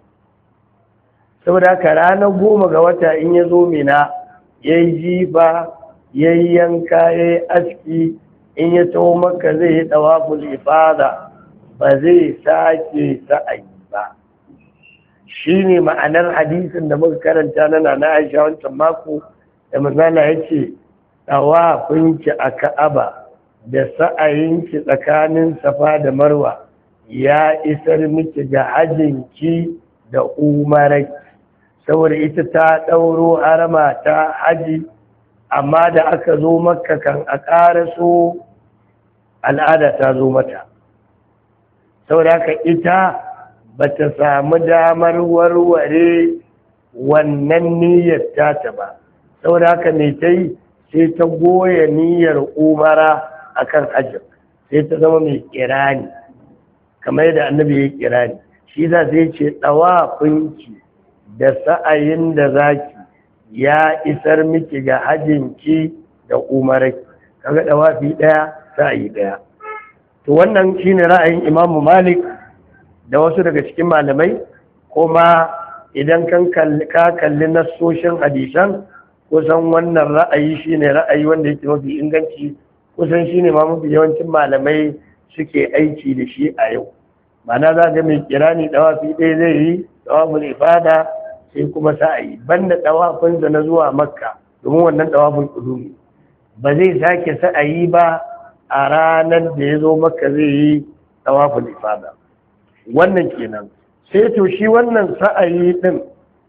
Speaker 1: Saboda haka ranar goma ga wata in ya zo Mina ya yi jifa ya yi yanka ya yi aski, in ya taho Makka zai yi ɗawaful ifada, ba zai sake sa'ayi ba. Shi ne ma'anar hadisin da muka karanta na na Aisha wancan mako da manzala ya ce ɗawafinki a Ka'aba da sa'ayinki tsakanin Safa da Marwa ya isar miki ga hajjinki da umaraki. Saboda ita ta ɗauro harama ta haji, amma da aka zo Makka kan a ƙara so al'ada ta zo mata. Saboda haka ita ba ta samu damar warware wannan niyyar tata ba. Saboda haka mai ta yi sai ta goya niyyar umara a kan hajjin, sai ta zama mai kirani kamar yadda annabi ya kirani. Shi za sai ce ɗawafinki da sa'ayin da zaki ya isar miki ga hajjinki da umaraki. Kaga ɗawafi ɗaya sa'ayi ɗaya. To wannan shine ra'ayin Imam Malik da wasu daga cikin malamai, kuma idan kan ka kalli nassoshin hadisan, kusan wannan ra'ayi shine ra'ayi wanda yake mafi inganci, kusan shine ma mafi yawancin malamai suke aiki da shi a yau. Ma'ana za ga mai kirani dawafi ɗaya zai yi dawafin ifada sai kuma sa'ayi, banda dawafin da na zuwa Makka, domin wannan dawafin qudumi ba zai sake sa'ayi ba a ranar da ya zo Makka zai yi dawafin ifada. Wannan kenan. Sai to shi wannan sa'ayi din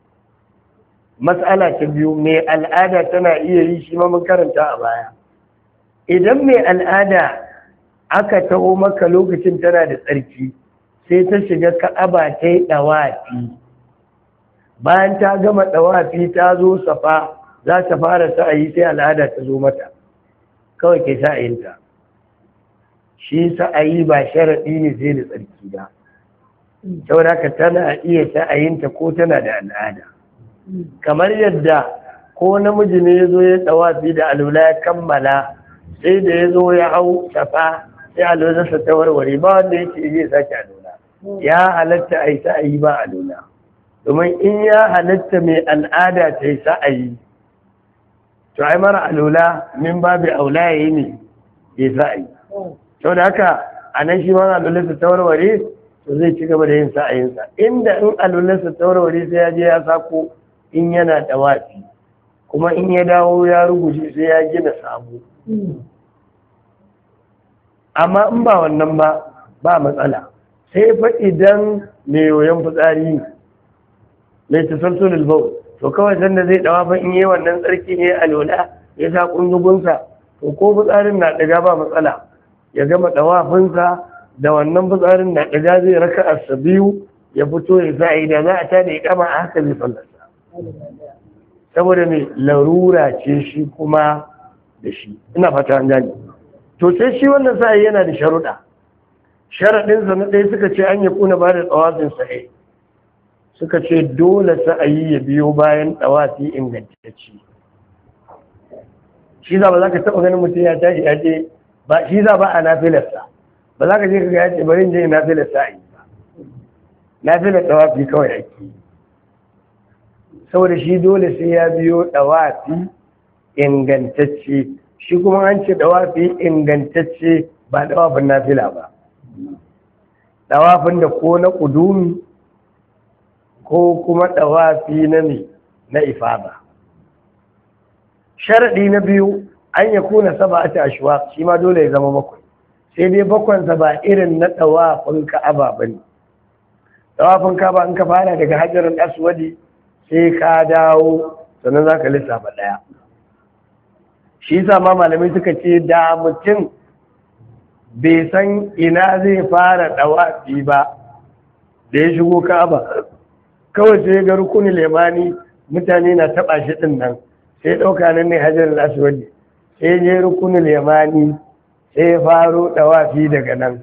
Speaker 1: matsala ta biyu, mai al'ada tana iya yi, shi ma mun karanta a baya. Idan mai al'ada aka taho Makka lokacin tana da tsarki, sai ta shiga Ka'aba ta yi ɗawafi, bayan ta gama ɗawafi ta zo Safa za ta fara sa'ayi sai al'ada ta zo mata. kawai ke sa'ayinta. Shi sa'ayi ba sharaɗi ne sai da tsarki ba, saboda ka tana iya sa'ayinta ko tana da al'ada. Kamar yadda ko namiji ne ya zo ya tsawafi da alula ya kammala, sai da ya zo ya hau safa sai alularsa ta warware, ba wanda ya ce zai sake alula. Ya halatta a yi sa'ayi ba alula, domin in ya halatta mai al'ada ta yi sa'ayi, to ai mara alula min babu aula ya yi ne ya sa'ayi. Sau da haka a nan shi ma alularsa ta warware, to zai ci gaba da yin sa'ayinsa. Inda in alularsa ta warware sai ya je ya sako in yana dawafi, kuma in ya dawo ya rubuce sai ya gina sabo. Amma in ba wannan ba ba matsala, sai fa idan mai yoyon fitsari mai tasalsulul bau, to kawai sanda zai dawafa in yi wannan tsarki ne alwala ya sa kunzugunsa, to ko fitsarin na daga ba matsala, ya gama dawafinsa da wannan fitsarin na daga zai raka asa biyu ya fito ya sa da za a tada ya kama a haka zai sallarsa, saboda mai larura ce shi kuma da shi. Ina fata an gani. To sai shi wannan sa'ayi yana da sharuɗa. Sharaɗinsa na ɗaya suka ce an yi kuna ba da tsawafin sa'ayi, suka ce dole sa'ayi ya biyo bayan tsawafi ingantacce. Shi za ba za ka taɓa ganin mutum ya tashi ya ce ba, shi za ba a nafilarsa, ba za ka je ka ga ya ce bari in je nafilar sa'ayi ba, nafilar tsawafi kawai ake yi. Saboda shi dole sai ya biyo ɗawafi ingantacce, shi kuma an ce ɗawafi ingantacce ba ɗawafin nafila ba, ɗawafin da ko na ƙudumi ko kuma ɗawafi na ne na ifada. Sharaɗi na biyu an ya kuna saba a ta ashuwa, shi ma dole ya zama bakwai, sai dai bakwansa ba irin na ɗawafin ka'aba ba ne. Ɗawafin ka'aba in ka fara daga hajjarin aswadi sai ka dawo sannan za ka lissafa ɗaya. Shi sa ma malamai suka ce da mutum bai san ina zai fara ɗawafi ba da ya shigo Ka'aba, kawai sai ga rukunin limani mutane na taɓa shi ɗin nan, sai ɗauka nan ne hajjar aswadi, sai je rukunin limani sai ya faro ɗawafi daga nan.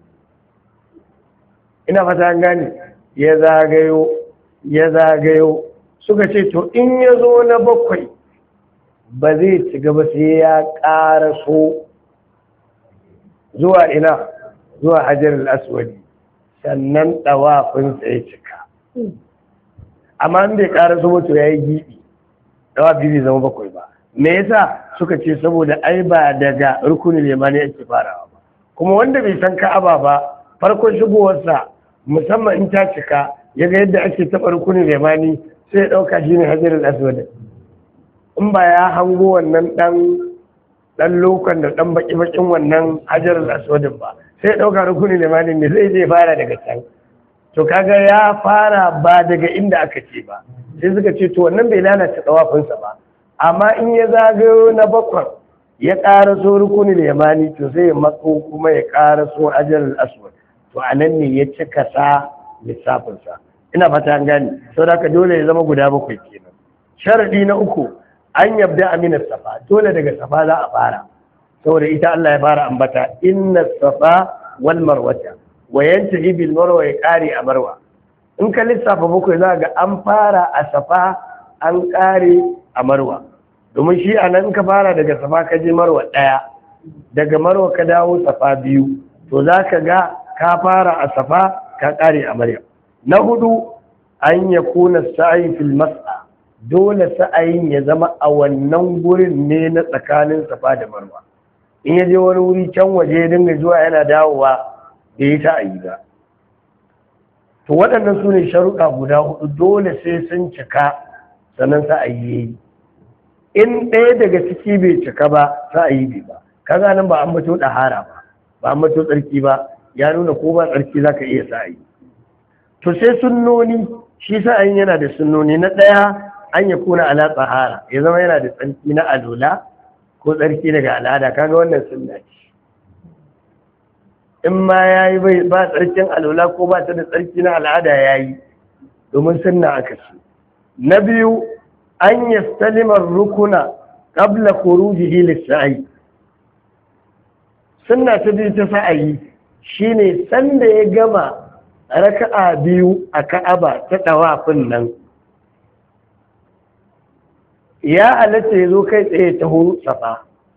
Speaker 1: Ina fata an gane, ya zagayo ya zagayo suka ce to in ya zo na bakwai ba zai ci gaba sai ya ƙara so zuwa ina zuwa hajjar al'aswadi sannan ɗawafinsa ya cika. Amma in bai ƙara so to ya yi giɓi, ɗawafi bai zama bakwai ba. Me yasa suka ce saboda ai ba daga rukunin limani yake farawa ba, kuma wanda bai san Ka'aba ba farkon shigowarsa musamman in ta cika ya ga yadda ake taɓa rukunin limani sai ya ɗauka shi ne hajjar al'aswadi. In ba ya hango wannan ɗan ɗan lokan da ɗan baƙi-baƙin wannan hajjar al'aswadin ba, sai ya ɗauka rukunin limanin ne zai zai fara daga can. To kaga ya fara ba daga inda aka ce ba, sai suka ce to wannan bai lalata tsawafinsa ba, amma in ya zagayo na bakwai ya ƙara so rukunin limani to sai ya matso kuma ya ƙara so hajjar al'aswad, to a nan ne ya cika sa lissafinsa. Ina fata an gani, sau da dole ya zama guda bakwai kenan. Sharaɗi na uku an yabda aminar safa, dole daga safa za a fara, saboda ita Allah ya fara ambata inna safa wal marwata wa yantahi bil marwa ya kare a marwa. In ka lissafa bakwai za ga an fara a safa an kare a marwa, domin shi a nan ka fara daga safa ka je marwa ɗaya, daga marwa ka dawo safa biyu, to za ka ga ka fara a safa ka kare a marwa. Na hudu an ya kuna sa'i fil mas'a, dole sa'ayin ya zama a wannan gurin ne na tsakanin safa da marwa. In ya je wani wuri can waje ya dinga zuwa yana dawowa da yi sa'ayi ba. To waɗannan su ne sharuɗa guda hudu, dole sai sun cika sannan sa'ayi ya yi. In ɗaya daga ciki bai cika ba sa'ayi bai ba, kaga nan ba an mato ɗahara ba, ba an mato tsarki ba, ya nuna ko ba tsarki za ka iya sa'ayi. To sai sunnoni, shi sa'ayin yana da sunnoni. Na ɗaya an ya kuna ala tsahara, ya zama yana da tsarki na alola ko tsarki daga al'ada, kaga wannan sunna ce. In ma ya yi ba tsarkin alola ko ba ta da tsarki na al'ada ya yi, domin sunna aka ce. Na biyu an ya salimar rukuna ƙabla kuruji lis sa'i, sunna ta biyu ta sa'ayi shine sanda ya gama raka'a biyu a Ka'aba ta tawafin nan ya halatta ya zo kai tsaye ta huru safa,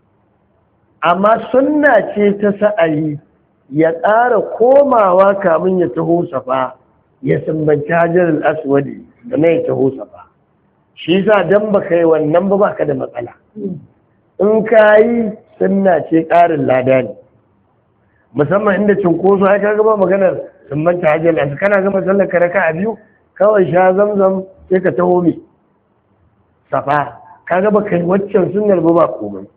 Speaker 1: amma sunna ce ta sa'ayi ya ƙara komawa kamun ya taho safa ya sumbanci hajjar aswadi da na ya taho safa. shi sa don ba kai wannan ba baka da matsala. In ka yi sunna ce ƙarin lada ne, musamman inda cinkoso ya kaga ba maganar sumbanta hajjar aswadi, kana gama sallar ka raka a biyu kawai sha zamzam sai ka taho mai safa, kaga ba kai waccan sunnar ba ba komai.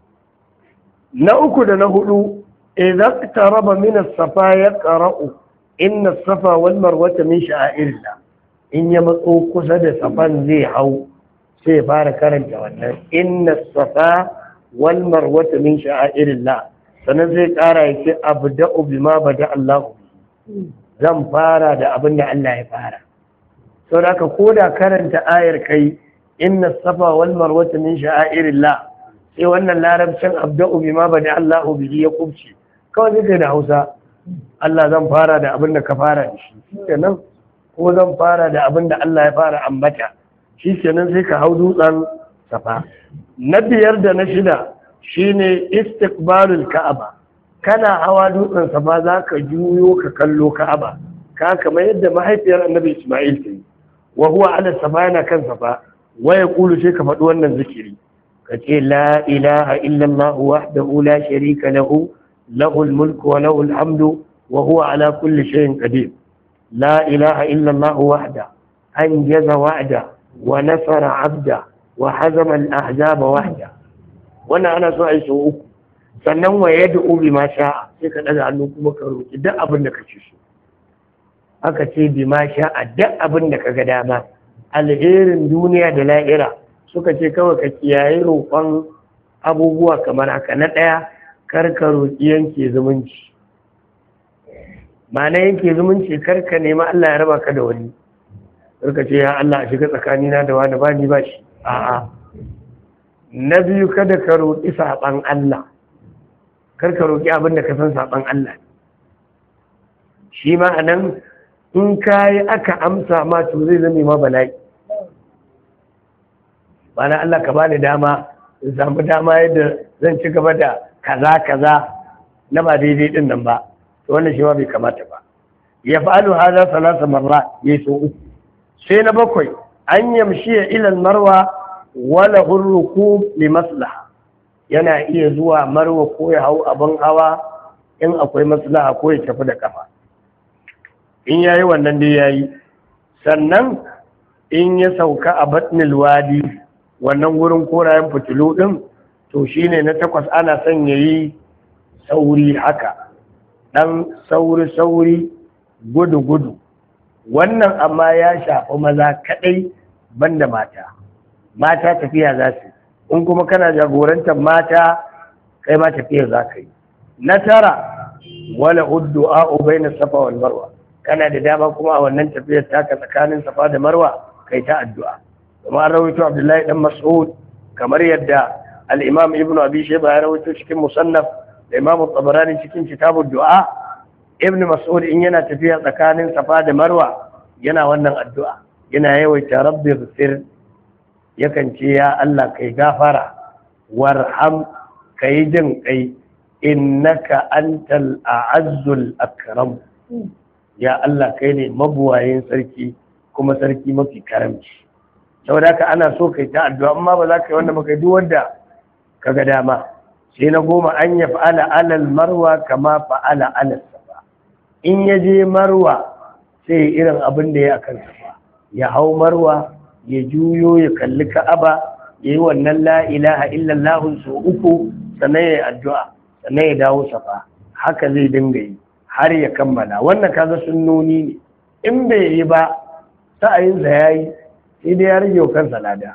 Speaker 1: Na uku da na hudu idan taraba min as-safa yaqra'u inna as-safa wal marwata min sha'airillah, in ya matso kusa da safan zai hau sai ya fara karanta wannan inna as-safa wal marwata min sha'airillah, sannan zai kara yake abda'u bima bada Allah, zan fara da abin da Allah ya fara. Sau da ka koda karanta ayar kai inna as-safa wal marwata min sha'airillah, sai wannan larabcin abda'u bima bada Allah bihi ya kubce kawai zai da Hausa, Allah zan fara da abin da ka fara da shi kenan, ko zan fara da abin da Allah ya fara ambata shi kenan, sai ka hau dutsen safa. Na biyar da na shida shine istiqbalul ka'aba, kana hawa dutsen safa za ka juyo ka kallo ka'aba, ka kamar yadda mahaifiyar annabi Isma'il ta yi, wa huwa ala safa, yana kan safa, wa yaqulu sai ka faɗi wannan zikiri ka ce la ilaha illallah wahdahu la sharika lahu lahul mulku wa lahul hamdu wa huwa ala kulli shay'in qadir. la ilaha illallah wahda anjaza wa'da wa nasara 'abda wa hazama al-ahzaba wahda. wannan ana so a yi sau uku, sannan wa yad'u bima sha'a, sai ka daga hannu kuma ka roki duk abin da kake so. aka ce bima sha'a duk abin da kaga dama, alherin duniya da lahira. Suka ce kawai ka kiyaye roƙon abubuwa kamar haka. Na ɗaya, karka roƙi yanke zumunci, ma'ana yanke zumunci karka nema Allah ya raba ka da wani, karka ce ya Allah a shiga tsakanina da wani ba ni ba shi, a'a. Na biyu, kada ka roƙi saɓan Allah, karka roƙi abin da ka san saɓan Allah. Shi ma'anan in kayi aka amsa ma to zai zame ma bala'i. bana Allah ka bani dama in samu dama yadda zan ci gaba da kaza kaza na ba daidai din nan ba, to wannan shi ma bai kamata ba. ya fa'alu hada salasa marra, yayi so uku. Sai na bakwai, an yamshi ila marwa wala hurruku li maslaha, yana iya zuwa marwa ko ya hau abin hawa in akwai maslaha, ko ya tafi da kafa. in yayi wannan dai yayi. Sannan in ya sauka a batnil wadi, wannan wurin korayen fitilu ɗin, to shi ne na takwas, ana son ya yi sauri haka, ɗan sauri-sauri, gudu-gudu. Wannan amma ya shafi maza kaɗai banda mata. Mata tafiya za su, in kuma kana jagorantar mata, kai ma tafiya za ka yi. Na tara, wala uddu'a ubai na safa wal marwa, kana da dama kuma a wannan tafiyar taka tsakanin safa da marwa kai ta addu'a. kuma an rawaito Abdullahi dan Mas'ud, kamar yadda al-Imam Ibn Abi Shayba ya rawaito cikin Musannaf, da Imam Tabarani cikin Kitabud Du'a. Ibn Mas'ud in yana tafiya tsakanin Safa da Marwa yana wannan addu'a, yana yawaita rabbi ghfir, yakan ce ya Allah kai gafara, warham kai jin kai, innaka antal a'azzul akram, ya Allah kai ne mabuwayin sarki kuma sarki mafi karamci. saboda haka ana so kai ta addu'a, amma ba za ka yi wanda maka duk wanda ka ga dama. Sai na goma, an ya fa'ala alal marwa kama fa'ala alal safa, in ya je marwa sai irin abin da ya akan safa, ya hau marwa, ya juyo ya kalli ka'aba, ya yi wannan la ilaha illallah su uku, sannan ya yi addu'a, sannan ya dawo safa. haka zai dinga yi har ya kammala. Wannan kaga sunnoni ne, in bai yi ba sa'ayinsa ya yi, sai dai ya rage wa kansa lada.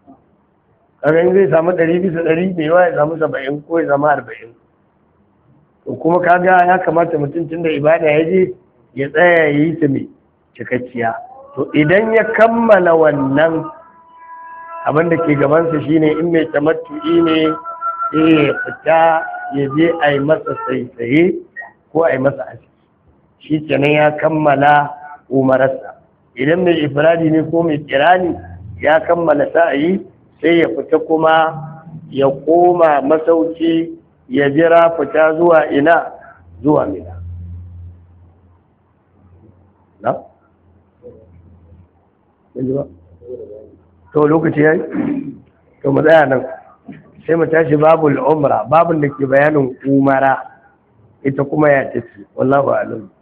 Speaker 1: kaga in zai samu ɗari bisa ɗari mai yawa ya samu saba'in ko ya zama arba'in. to kuma kaga ya kamata mutum tun da ibada ya je ya tsaya ya yi ta mai cikakkiya. to idan ya kammala wannan, abin da ke gabansa shine in mai tamattu'i ne sai ya fita ya je a yi masa saisaye ko a yi masa aski shi kenan ya kammala umararsa. Idan mai ifradi ne ko mai kirani ya kammala sa'ayi sai ya fita kuma ya koma masauki ya jira fita zuwa ina zuwa mina. na? to lokaci ya yi? to mu tsaya nan sai mu tashi babul umra babun da ke bayanin umara ita kuma ya tafi wallahu a'lam.